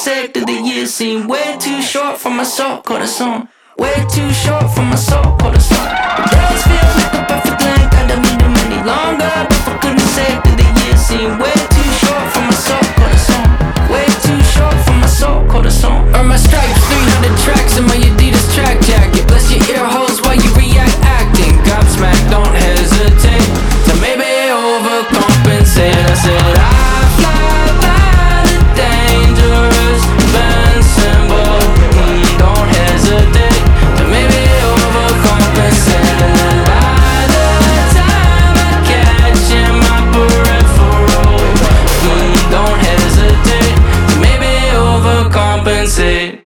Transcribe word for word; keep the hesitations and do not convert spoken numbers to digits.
compensate that the years seem way too short for my soul, call the song. Way too short for my soul, call the song. The days feel like a perfect length, I don't need them any longer. But for goodness sake, that the years seem way too short for my soul, call the song. Way too short for my soul, call the song. Earn my stripes, three hundred tracks in my Adidas track jacket. Bless your ear holes while you react acting. Gobsmack, don't hesitate to maybe overcompensate. I said I fly by the dangerous band symbol. Mm, don't hesitate to maybe overcompensate. And then by the time I catch in my peripheral, mm, don't hesitate to maybe overcompensate.